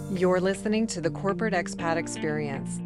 You're listening to the Corporate Expat Experience.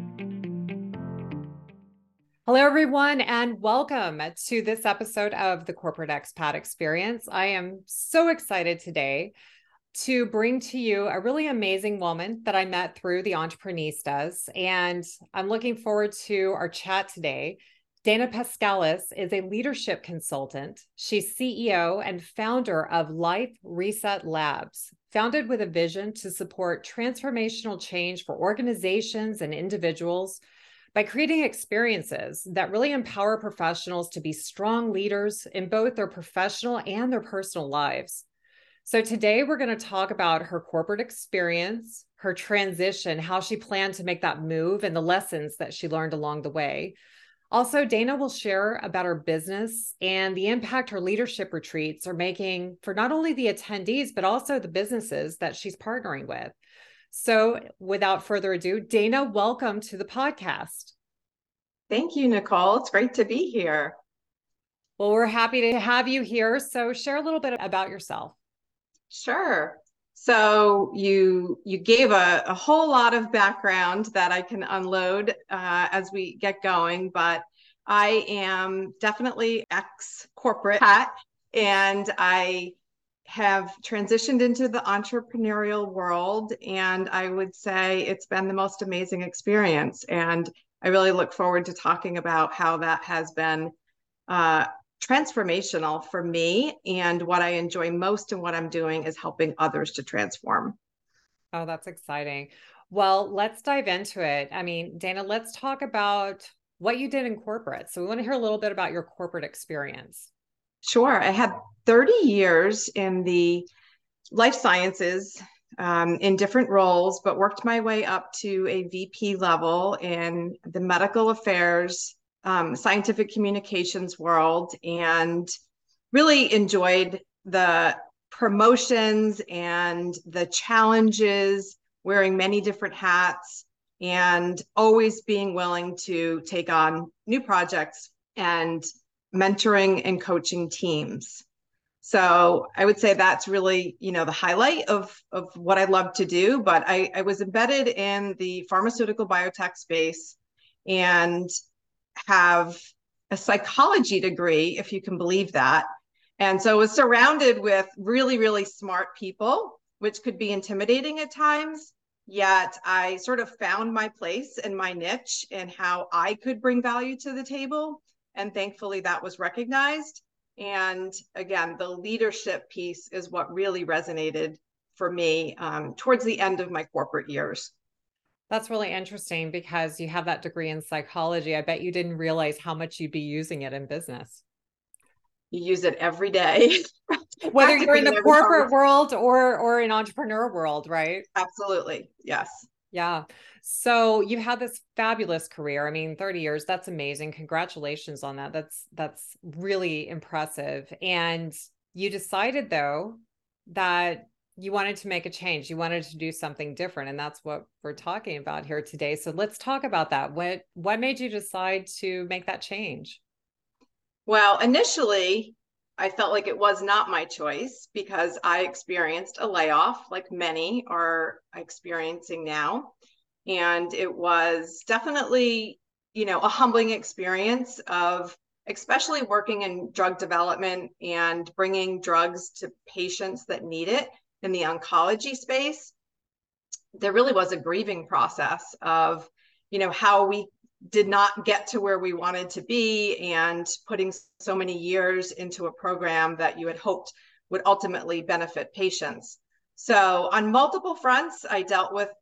Hello, everyone, and welcome to this episode of the Corporate Expat Experience. I am so excited today to bring to you a really amazing woman that I met through the Entreprenistas, and I'm looking forward to our chat today. Dana Paskalis is a leadership consultant. She's CEO and founder of Life Reset Labs, founded with a vision to support transformational change for organizations and individuals by creating experiences that really empower professionals to be strong leaders in both their professional and their personal lives. So today we're going to talk about her corporate experience, her transition, how she planned to make that move, and the lessons that she learned along the way. Also, Dana will share about her business and the impact her leadership retreats are making for not only the attendees, but also the businesses that she's partnering with. So without further ado, Dana, welcome to the podcast. Thank you, Nicole. It's great to be here. Well, we're happy to have you here. So share a little bit about yourself. Sure. So you gave a whole lot of background that I can unload as we get going, but I am definitely ex-corporate hat, and I have transitioned into the entrepreneurial world, and I would say it's been the most amazing experience. And I really look forward to talking about how that has been transformational for me, and what I enjoy most and what I'm doing is helping others to transform. Oh, that's exciting. Well, let's dive into it. I mean, Dana, let's talk about what you did in corporate. So we want to hear a little bit about your corporate experience. Sure. I had 30 years in the life sciences in different roles, but worked my way up to a VP level in the medical affairs, scientific communications world, and really enjoyed the promotions and the challenges, wearing many different hats, and always being willing to take on new projects and mentoring and coaching teams. So I would say that's really, the highlight of what I love to do. But I was embedded in the pharmaceutical biotech space and have a psychology degree, if you can believe that. And so I was surrounded with really, really smart people, which could be intimidating at times. Yet I sort of found my place and my niche and how I could bring value to the table. And thankfully that was recognized. And again, the leadership piece is what really resonated for me towards the end of my corporate years. That's really interesting because you have that degree in psychology. I bet you didn't realize how much you'd be using it in business. You use it every day. Whether you're in the corporate world or in entrepreneur world, right? Absolutely. Yes. Yeah. So you've had this fabulous career. I mean, 30 years, that's amazing. Congratulations on that. That's really impressive. And you decided though that you wanted to make a change. You wanted to do something different. And that's what we're talking about here today. So let's talk about that. What made you decide to make that change? Well, initially, I felt like it was not my choice because I experienced a layoff like many are experiencing now. And it was definitely, a humbling experience of especially working in drug development and bringing drugs to patients that need it in the oncology space. There really was a grieving process of, how we did not get to where we wanted to be, and putting so many years into a program that you had hoped would ultimately benefit patients. So on multiple fronts, I dealt with,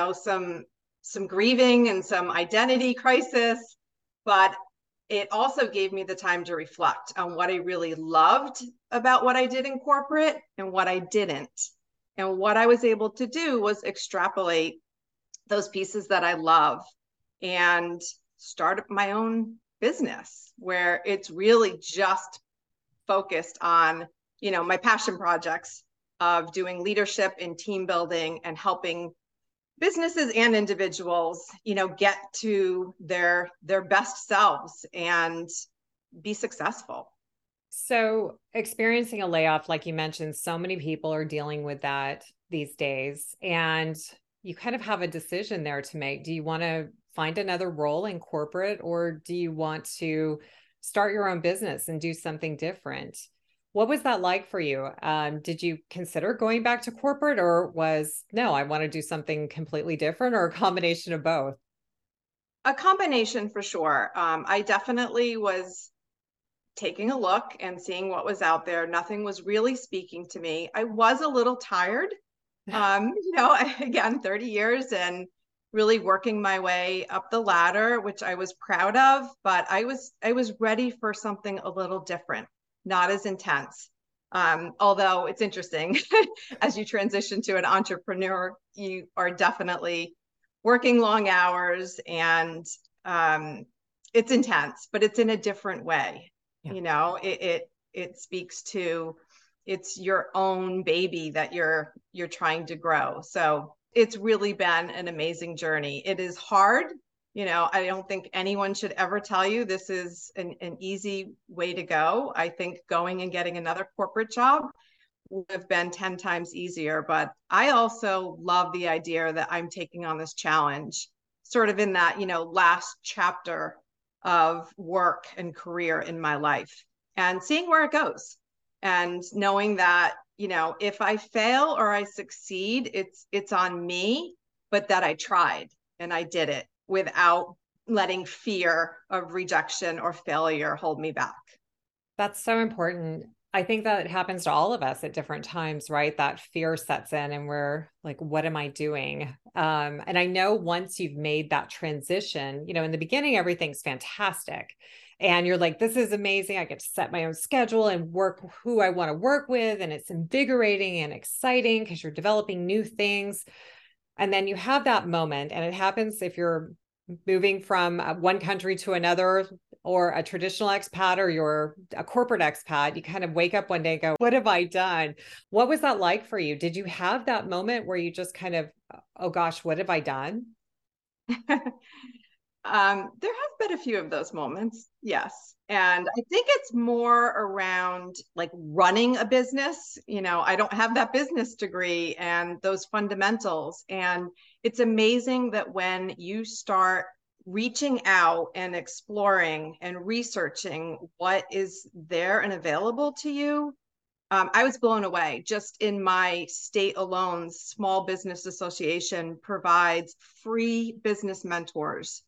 some grieving and some identity crisis, but it also gave me the time to reflect on what I really loved about what I did in corporate and what I didn't. And what I was able to do was extrapolate those pieces that I love and start my own business where it's really just focused on, my passion projects of doing leadership and team building and helping businesses and individuals, get to their best selves and be successful. So experiencing a layoff, like you mentioned, so many people are dealing with that these days. And you kind of have a decision there to make. Do you want to find another role in corporate, or do you want to start your own business and do something different? What was that like for you? Did you consider going back to corporate, or was, no, I want to do something completely different, or a combination of both? A combination for sure. I definitely was taking a look and seeing what was out there. Nothing was really speaking to me. I was a little tired. Again, 30 years and really working my way up the ladder, which I was proud of, but I was ready for something a little different, not as intense. Although it's interesting, as you transition to an entrepreneur, you are definitely working long hours, and it's intense, but it's in a different way. Yeah. It speaks to, it's your own baby that you're trying to grow. So it's really been an amazing journey. It is hard. I don't think anyone should ever tell you this is an easy way to go. I think going and getting another corporate job would have been 10 times easier. But I also love the idea that I'm taking on this challenge, sort of in that, last chapter of work and career in my life, and seeing where it goes. And knowing that, if I fail or I succeed, it's on me, but that I tried and I did it without letting fear of rejection or failure hold me back. That's so important. I think that it happens to all of us at different times, right? That fear sets in and we're like, what am I doing? And I know once you've made that transition, in the beginning, everything's fantastic. And you're like, this is amazing. I get to set my own schedule and work who I want to work with. And it's invigorating and exciting because you're developing new things. And then you have that moment, and it happens if you're moving from one country to another, or a traditional expat, or you're a corporate expat. You kind of wake up one day and go, what have I done? What was that like for you? Did you have that moment where you just kind of, oh gosh, what have I done? There have been a few of those moments, yes. And I think it's more around like running a business. I don't have that business degree and those fundamentals. And it's amazing that when you start reaching out and exploring and researching what is there and available to you, I was blown away. Just in my state alone, Small Business Association provides free business mentors,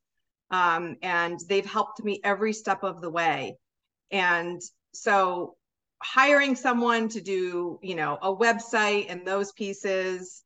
and they've helped me every step of the way. And so hiring someone to do, a website and those pieces,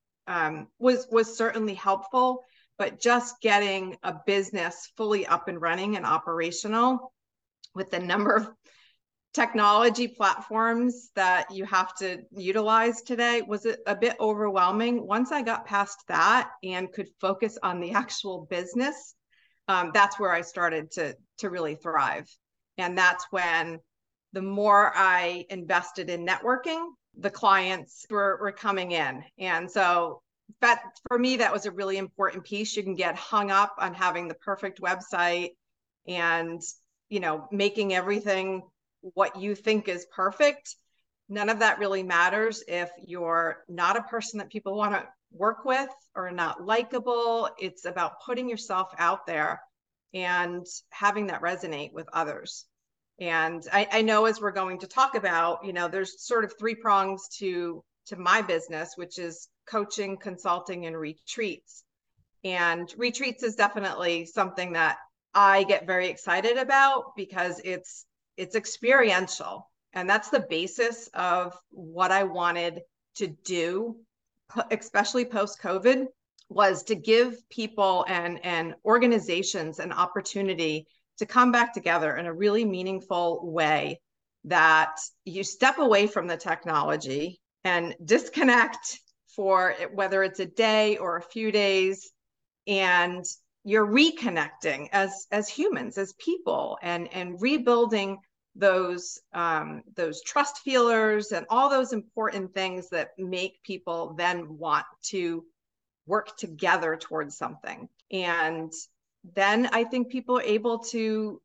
was certainly helpful, but just getting a business fully up and running and operational with the number of technology platforms that you have to utilize today was a bit overwhelming. Once I got past that and could focus on the actual business, that's where I started to really thrive. And that's when the more I invested in networking, the clients were coming in. And so that, for me, that was a really important piece. You can get hung up on having the perfect website and, making everything what you think is perfect. None of that really matters if you're not a person that people want to work with or not likable. It's about putting yourself out there and having that resonate with others. And I know, as we're going to talk about, there's sort of three prongs to my business, which is coaching, consulting, and retreats. And retreats is definitely something that I get very excited about because it's experiential. And that's the basis of what I wanted to do, especially post-COVID, was to give people and organizations an opportunity to come back together in a really meaningful way, that you step away from the technology and disconnect for whether it's a day or a few days, and you're reconnecting as humans, as people, and rebuilding those trust feelers and all those important things that make people then want to work together towards something. And then I think people are able to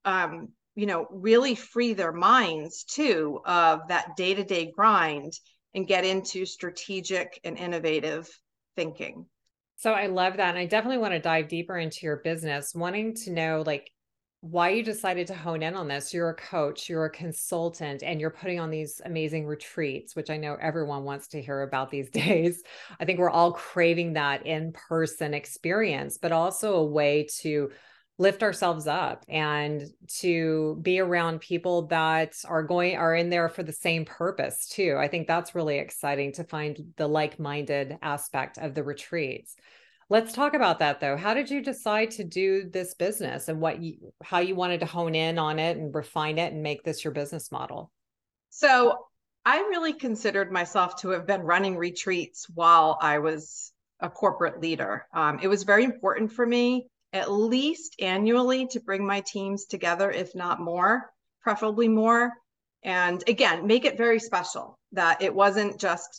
really free their minds too of that day-to-day grind and get into strategic and innovative thinking. So I love that. And I definitely want to dive deeper into your business, wanting to know like why you decided to hone in on this. You're a coach, you're a consultant, and you're putting on these amazing retreats, which I know everyone wants to hear about these days. I think we're all craving that in-person experience, but also a way to lift ourselves up and to be around people that are in there for the same purpose too. I think that's really exciting to find the like-minded aspect of the retreats. Let's talk about that though. How did you decide to do this business and how you wanted to hone in on it and refine it and make this your business model? So I really considered myself to have been running retreats while I was a corporate leader. It was very important for me, at least annually, to bring my teams together, if not more, preferably more. And again, make it very special, that it wasn't just,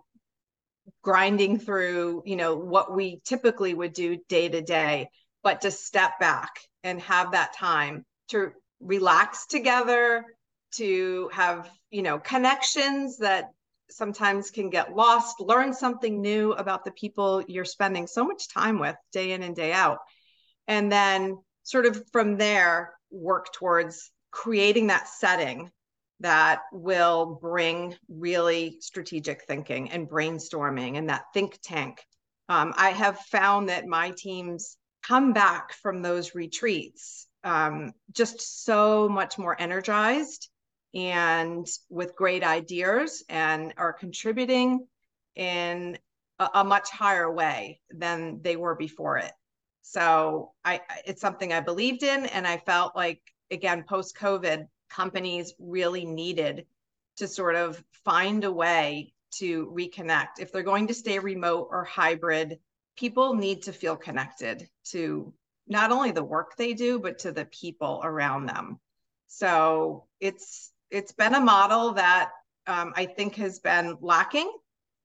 grinding through, what we typically would do day to day, but to step back and have that time to relax together, to have, connections that sometimes can get lost, learn something new about the people you're spending so much time with day in and day out. And then sort of from there, work towards creating that setting that will bring really strategic thinking and brainstorming and that think tank. I have found that my teams come back from those retreats just so much more energized and with great ideas, and are contributing in a much higher way than they were before it. So it's something I believed in, and I felt like, again, post-COVID, companies really needed to sort of find a way to reconnect. If they're going to stay remote or hybrid, people need to feel connected to not only the work they do, but to the people around them. So it's been a model that I think has been lacking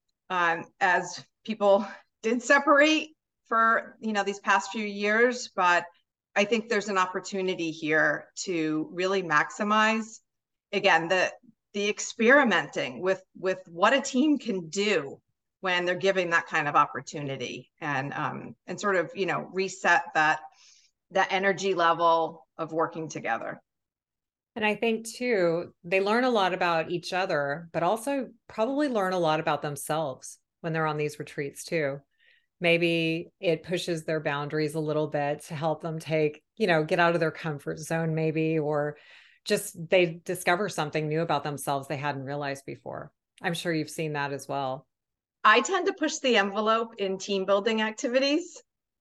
as people did separate for these past few years, but I think there's an opportunity here to really maximize, again, the experimenting with what a team can do when they're given that kind of opportunity, and sort of reset that energy level of working together. And I think too, they learn a lot about each other, but also probably learn a lot about themselves when they're on these retreats too. Maybe it pushes their boundaries a little bit to help them get out of their comfort zone, maybe, or just they discover something new about themselves they hadn't realized before. I'm sure you've seen that as well. I tend to push the envelope in team building activities,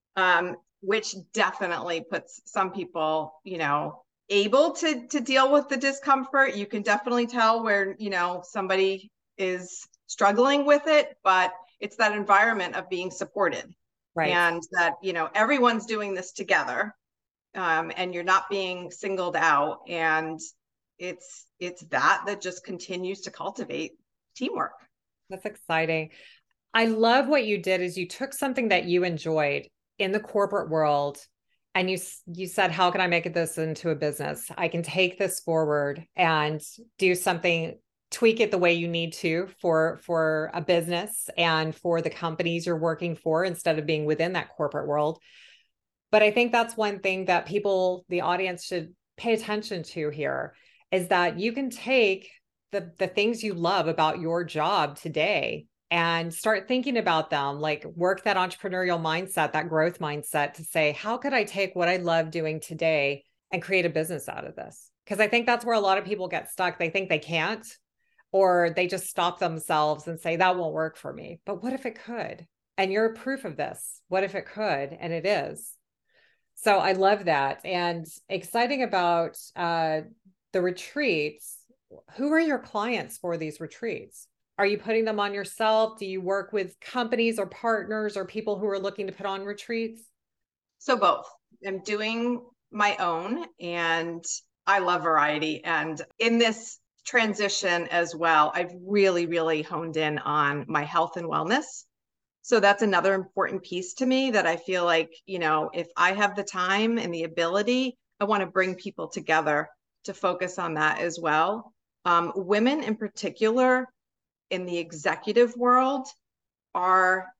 which definitely puts some people, able to deal with the discomfort. You can definitely tell where, somebody is struggling with it, but it's that environment of being supported, Right. and that, everyone's doing this together, and you're not being singled out. And it's that just continues to cultivate teamwork. That's exciting. I love what you did is you took something that you enjoyed in the corporate world and you said, how can I make this into a business? I can take this forward and do something, tweak it the way you need to for a business and for the companies you're working for, instead of being within that corporate world. But I think that's one thing that the audience should pay attention to here, is that you can take the things you love about your job today and start thinking about them, like work that entrepreneurial mindset, that growth mindset, to say, how could I take what I love doing today and create a business out of this? Because I think that's where a lot of people get stuck. They think they can't, or they just stop themselves and say, that won't work for me. But what if it could? And you're proof of this. What if it could? And it is. So I love that. And exciting about the retreats. Who are your clients for these retreats? Are you putting them on yourself? Do you work with companies or partners or people who are looking to put on retreats? So both. I'm doing my own, and I love variety. And in this transition as well, I've really, really honed in on my health and wellness. So that's another important piece to me, that I feel like, if I have the time and the ability, I want to bring people together to focus on that as well. Women in particular in the executive world are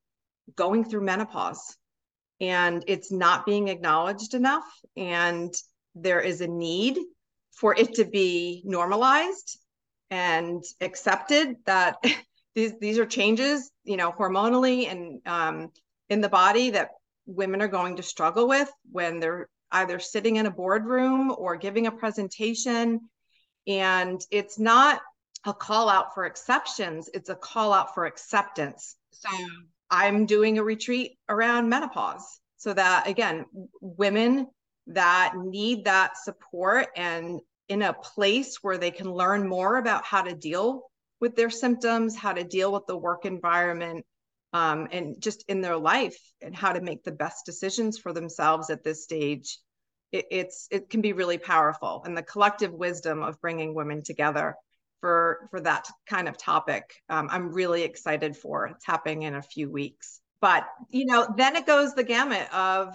going through menopause, and it's not being acknowledged enough. And there is a need for it to be normalized and accepted that these are changes, hormonally and in the body that women are going to struggle with when they're either sitting in a boardroom or giving a presentation. And it's not a call out for exceptions, it's a call out for acceptance. So I'm doing a retreat around menopause so that, again, women that need that support and in a place where they can learn more about how to deal with their symptoms, how to deal with the work environment, and just in their life, and how to make the best decisions for themselves at this stage. It can be really powerful, and the collective wisdom of bringing women together for that kind of topic, I'm really excited for. It's happening in a few weeks. But then it goes the gamut of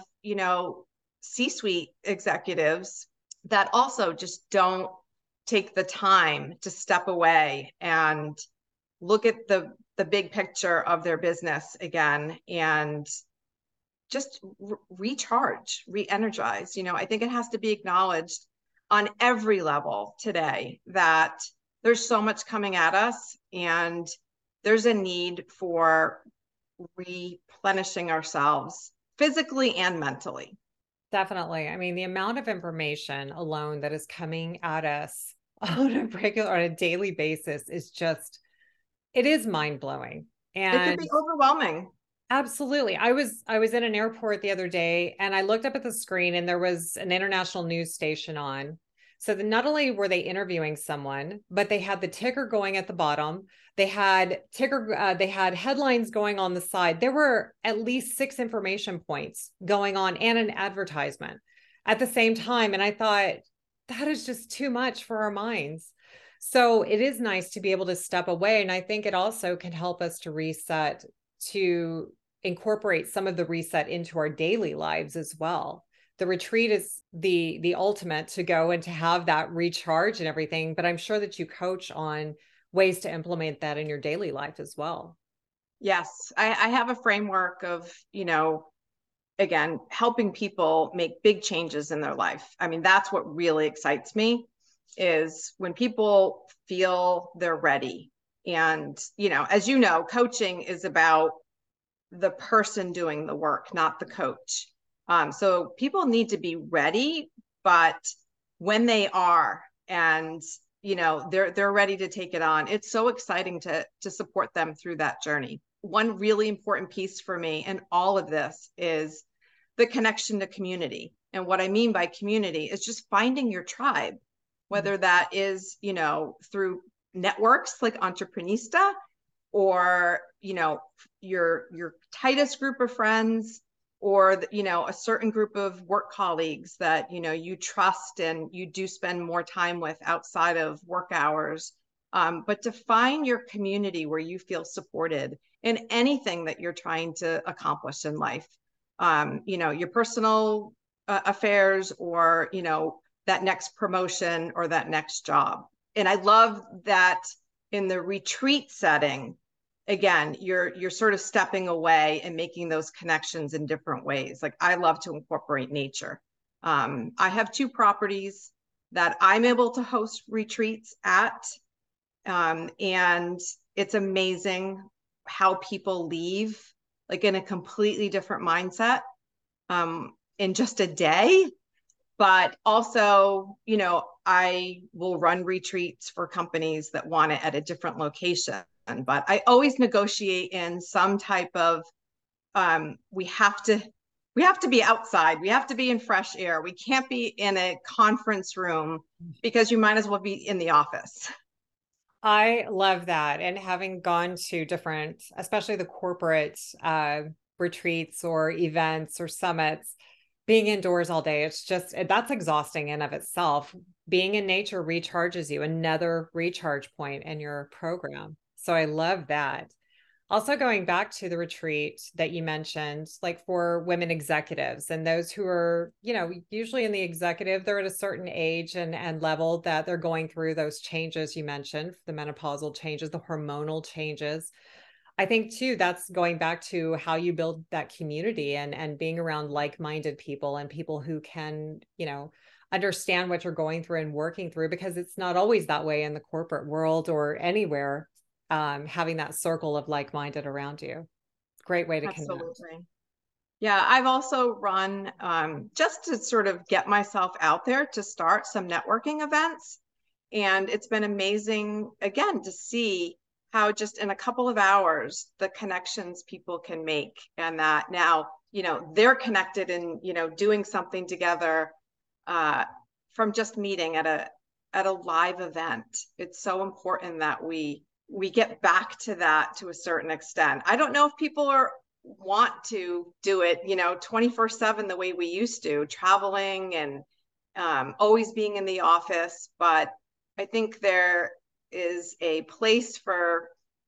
C-suite executives that also just don't take the time to step away and look at the big picture of their business again and just recharge, re-energize. I think it has to be acknowledged on every level today that there's so much coming at us, and there's a need for replenishing ourselves physically and mentally. Definitely. I mean, the amount of information alone that is coming at us on a daily basis is just, it is mind blowing. It could And be overwhelming. absolutely. I was in an airport the other day, and I looked up at the screen, and there was an international news station on. So not only were they interviewing someone, but they had the ticker going at the bottom. They had headlines going on the side. There were at least 6 information points going on and an advertisement at the same time. And I thought, that is just too much for our minds. So it is nice to be able to step away. And I think it also can help us to reset, to incorporate some of the reset into our daily lives as well. The retreat is the ultimate to go and to have that recharge and everything, but I'm sure that you coach on ways to implement that in your daily life as well. Yes, I have a framework of, again, helping people make big changes in their life. I mean, that's what really excites me, is when people feel they're ready. And, as coaching is about the person doing the work, not the coach. So people need to be ready, but when they are, and they're ready to take it on, it's so exciting to support them through that journey. One really important piece for me in all of this is the connection to community. And what I mean by community is just finding your tribe, whether that is, through networks like Entreprenista, or your tightest group of friends, or a certain group of work colleagues that you trust and you do spend more time with outside of work hours, but to find your community where you feel supported in anything that you're trying to accomplish in life, your personal affairs, or that next promotion or that next job. And I love that in the retreat setting, again, you're sort of stepping away and making those connections in different ways. Like, I love to incorporate nature. I have 2 properties that I'm able to host retreats at. And it's amazing how people leave like in a completely different mindset in just a day. But also, I will run retreats for companies that want it at a different location. But I always negotiate in some type of, we have to be outside. We have to be in fresh air. We can't be in a conference room, because you might as well be in the office. I love that. And having gone to different, especially the corporate retreats or events or summits, being indoors all day, that's exhausting in of itself. Being in nature recharges you, another recharge point in your program. So I love that. Also, going back to the retreat that you mentioned, like for women executives and those who are, usually in the executive, they're at a certain age and level that they're going through those changes you mentioned, the menopausal changes, the hormonal changes. I think too, that's going back to how you build that community and being around like-minded people and people who can, understand what you're going through and working through, because it's not always that way in the corporate world or anywhere. Having that circle of like-minded around you. Great way to connect. Absolutely. Yeah, I've also run just to sort of get myself out there to start some networking events. And it's been amazing, again, to see how just in a couple of hours, the connections people can make, and that now, they're connected and, doing something together from just meeting at a live event. It's so important that we get back to that to a certain extent. I don't know if people want to do it, 24/7 the way we used to, traveling and always being in the office. But I think there is a place for,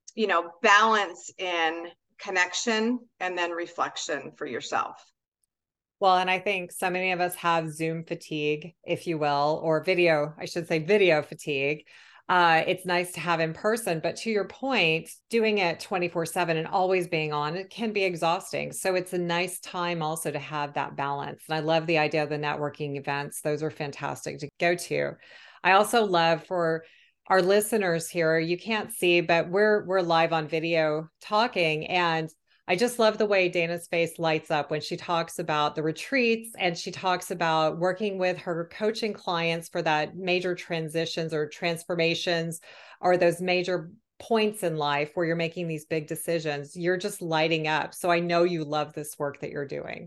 balance in connection and then reflection for yourself. Well, and I think so many of us have Zoom fatigue, if you will, or video, I should say video fatigue. It's nice to have in person, but to your point, doing it 24/7 and always being on, it can be exhausting. So it's a nice time also to have that balance. And I love the idea of the networking events. Those are fantastic to go to. I also love, for our listeners here, you can't see, but we're live on video talking, and I just love the way Dana's face lights up when she talks about the retreats, and she talks about working with her coaching clients for that major transitions or transformations, or those major points in life where you're making these big decisions. You're just lighting up. So I know you love this work that you're doing.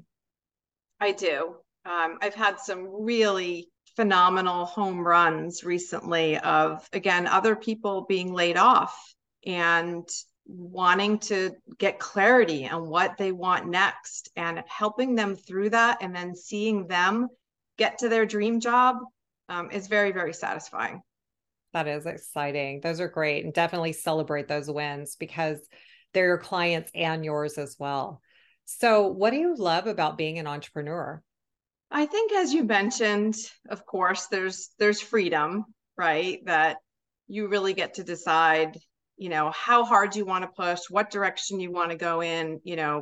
I do. I've had some really phenomenal home runs recently of, again, other people being laid off and wanting to get clarity on what they want next, and helping them through that, and then seeing them get to their dream job is very, very satisfying. That is exciting. Those are great. And definitely celebrate those wins, because they're your clients and yours as well. So what do you love about being an entrepreneur? I think, as you mentioned, of course, there's freedom, right? That you really get to decide, how hard you want to push, what direction you want to go in.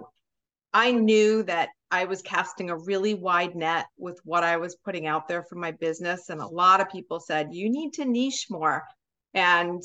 I knew that I was casting a really wide net with what I was putting out there for my business. And a lot of people said, you need to niche more. And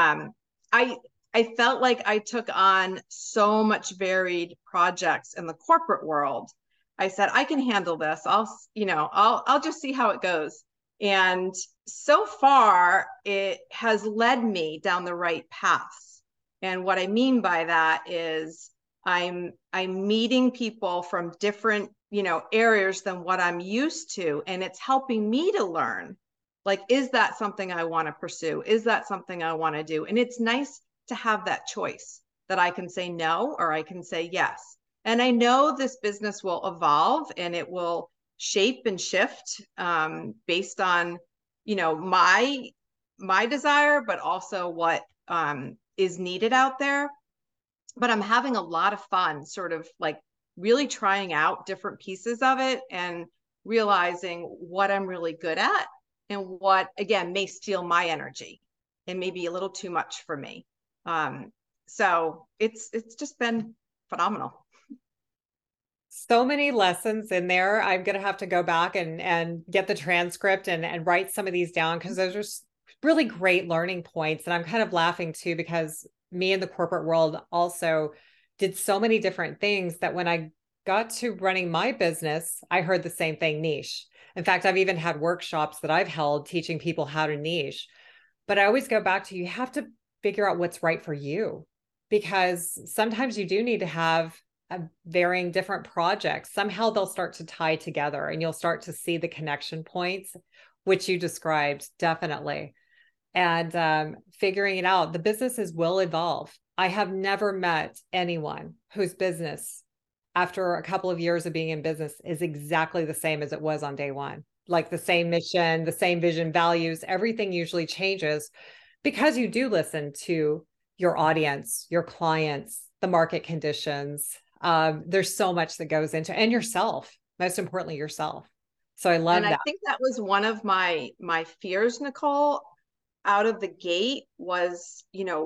I I felt like I took on so much varied projects in the corporate world. I said, I can handle this. I'll just see how it goes. And so far, it has led me down the right paths. And what I mean by that is I'm meeting people from different, areas than what I'm used to. And it's helping me to learn, like, is that something I want to pursue? Is that something I want to do? And it's nice to have that choice, that I can say no or I can say yes. And I know this business will evolve and it will shape and shift based on, my desire, but also what is needed out there. But I'm having a lot of fun, sort of like really trying out different pieces of it and realizing what I'm really good at and what, again, may steal my energy and maybe a little too much for me. So it's just been phenomenal. So many lessons in there. I'm going to have to go back and get the transcript and write some of these down, because those are really great learning points. And I'm kind of laughing too, because me in the corporate world also did so many different things that when I got to running my business, I heard the same thing: niche. In fact, I've even had workshops that I've held teaching people how to niche. But I always go back to, you have to figure out what's right for you, because sometimes you do need to have varying different projects. Somehow they'll start to tie together and you'll start to see the connection points, which you described, definitely. And figuring it out, the businesses will evolve. I have never met anyone whose business, after a couple of years of being in business, is exactly the same as it was on day one. Like the same mission, the same vision, values, everything usually changes, because you do listen to your audience, your clients, the market conditions. There's so much that goes into, and yourself, most importantly, yourself. So I love And I that. think that was one of my fears, Nicole, out of the gate was,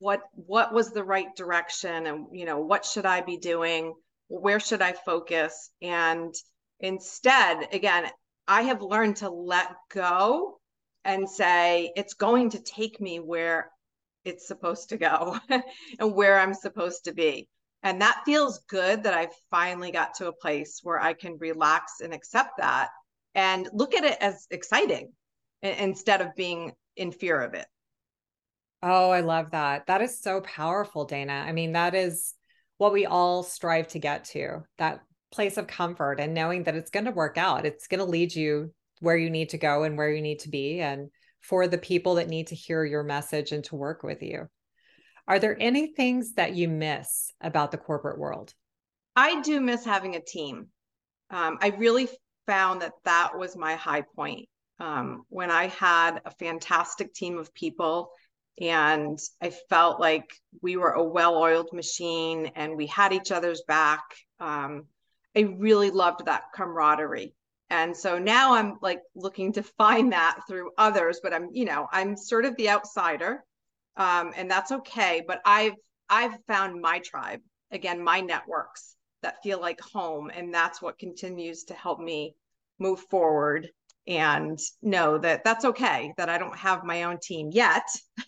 what was the right direction, and what should I be doing, where should I focus. And instead, again, I have learned to let go and say it's going to take me where it's supposed to go and where I'm supposed to be. And that feels good that I've finally got to a place where I can relax and accept that and look at it as exciting instead of being in fear of it. Oh, I love that. That is so powerful, Dana. I mean, that is what we all strive to get to, that place of comfort and knowing that it's going to work out. It's going to lead you where you need to go and where you need to be, and for the people that need to hear your message and to work with you. Are there any things that you miss about the corporate world? I do miss having a team. I really found that that was my high point, when I had a fantastic team of people and I felt like we were a well-oiled machine and we had each other's back. I really loved that camaraderie. And so now I'm like looking to find that through others, but I'm sort of the outsider, and that's okay. But I've found my tribe, again, my networks that feel like home, and that's what continues to help me move forward and know that that's okay, that I don't have my own team yet.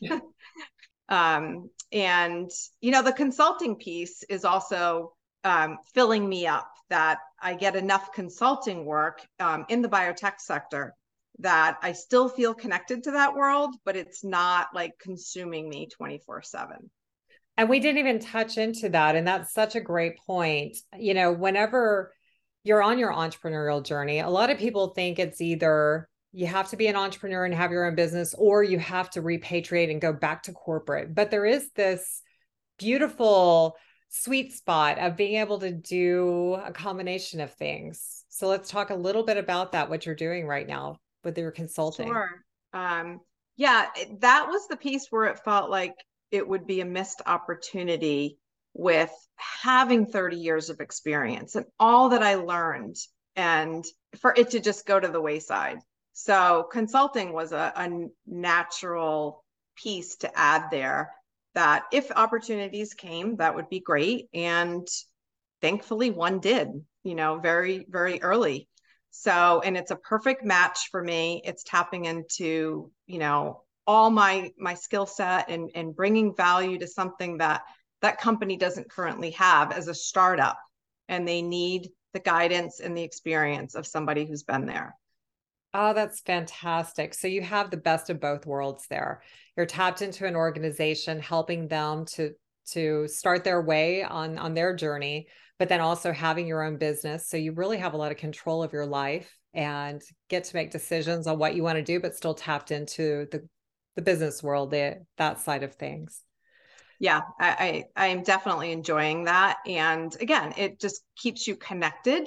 And the consulting piece is also filling me up, that I get enough consulting work in the biotech sector that I still feel connected to that world, but it's not like consuming me 24/7. And we didn't even touch into that. And that's such a great point. Whenever you're on your entrepreneurial journey, a lot of people think it's either you have to be an entrepreneur and have your own business, or you have to repatriate and go back to corporate. But there is this beautiful sweet spot of being able to do a combination of things. So let's talk a little bit about that, what you're doing right now with your consulting. Sure. Yeah, that was the piece where it felt like it would be a missed opportunity with having 30 years of experience and all that I learned, and for it to just go to the wayside. So consulting was a natural piece to add there, that if opportunities came, that would be great. And thankfully one did, very, very early. So, and it's a perfect match for me. It's tapping into, all my skill set and bringing value to something that company doesn't currently have as a startup. And they need the guidance and the experience of somebody who's been there. Oh, that's fantastic. So you have the best of both worlds there. You're tapped into an organization, helping them to start their way on their journey, but then also having your own business. So you really have a lot of control of your life and get to make decisions on what you want to do, but still tapped into the business world, that side of things. Yeah, I am definitely enjoying that. And again, it just keeps you connected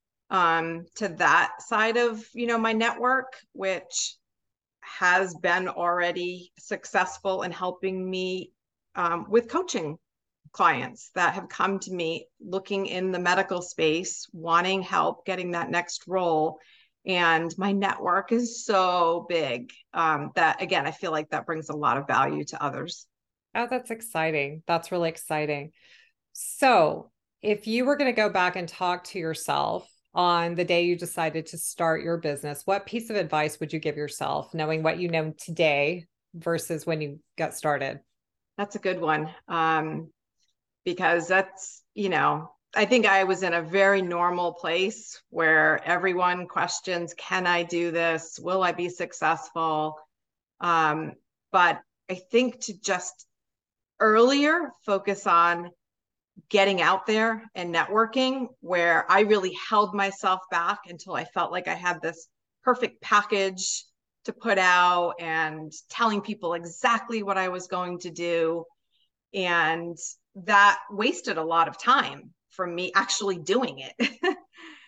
to that side of, my network, which has been already successful in helping me with coaching clients that have come to me looking in the medical space, wanting help getting that next role. And my network is so big that, again, I feel like that brings a lot of value to others. Oh, that's exciting. That's really exciting. So if you were going to go back and talk to yourself on the day you decided to start your business, what piece of advice would you give yourself, knowing what you know today versus when you got started? That's a good one. Because that's, I think I was in a very normal place where everyone questions, can I do this? Will I be successful? But I think to just earlier focus on getting out there and networking, where I really held myself back until I felt like I had this perfect package to put out and telling people exactly what I was going to do. And that wasted a lot of time from me actually doing it.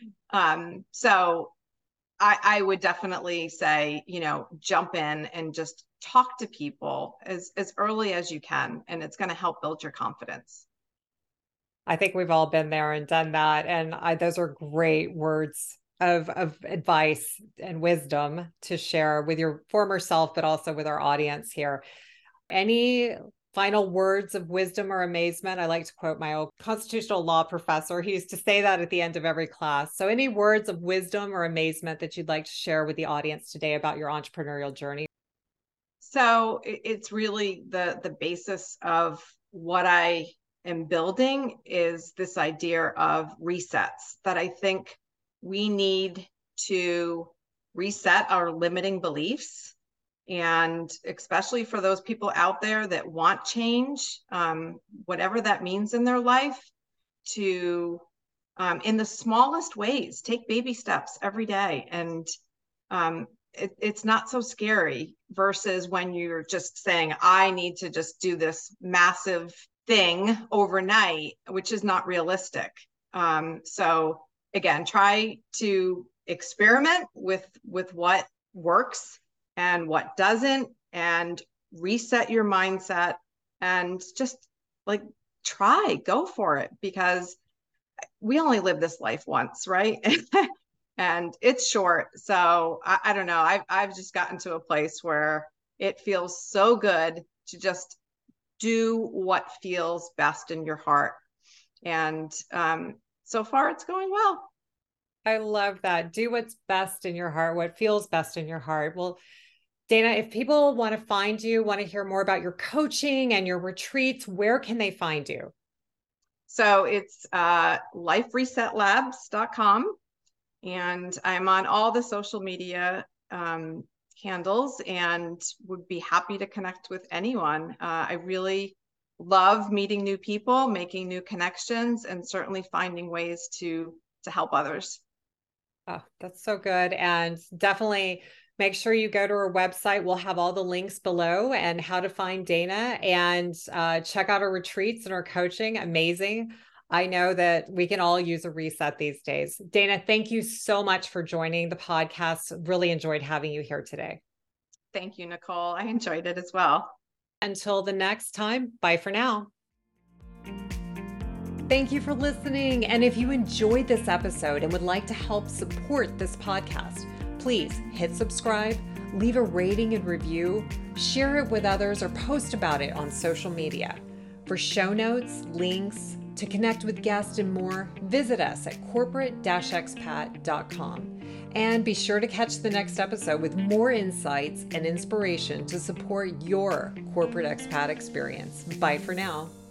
So I would definitely say, jump in and just talk to people as early as you can, and it's going to help build your confidence. I think we've all been there and done that. And those are great words of advice and wisdom to share with your former self, but also with our audience here. Any final words of wisdom or amazement? I like to quote my old constitutional law professor. He used to say that at the end of every class. So any words of wisdom or amazement that you'd like to share with the audience today about your entrepreneurial journey? So it's really the basis of what I am building is this idea of resets, that I think we need to reset our limiting beliefs. And especially for those people out there that want change, whatever that means in their life, to in the smallest ways, take baby steps every day. And it's not so scary versus when you're just saying, I need to just do this massive thing overnight, which is not realistic. So again, try to experiment with what works and what doesn't, and reset your mindset and just like go for it, because we only live this life once, right? And it's short. So I don't know. I've just gotten to a place where it feels so good to just do what feels best in your heart. And so far it's going well. I love that. Do what's best in your heart, what feels best in your heart. Well, Dana, if people want to find you, want to hear more about your coaching and your retreats, where can they find you? So it's liferesetlabs.com. And I'm on all the social media handles and would be happy to connect with anyone. I really love meeting new people, making new connections, and certainly finding ways to help others. Oh, that's so good. And definitely make sure you go to her website. We'll have all the links below and how to find Dana, and check out her retreats and her coaching. Amazing. I know that we can all use a reset these days. Dana, thank you so much for joining the podcast. Really enjoyed having you here today. Thank you, Nicole. I enjoyed it as well. Until the next time, bye for now. Thank you for listening. And if you enjoyed this episode and would like to help support this podcast, please hit subscribe, leave a rating and review, share it with others, or post about it on social media. For show notes, links, to connect with guests and more, visit us at corporate-expat.com. And be sure to catch the next episode with more insights and inspiration to support your corporate expat experience. Bye for now.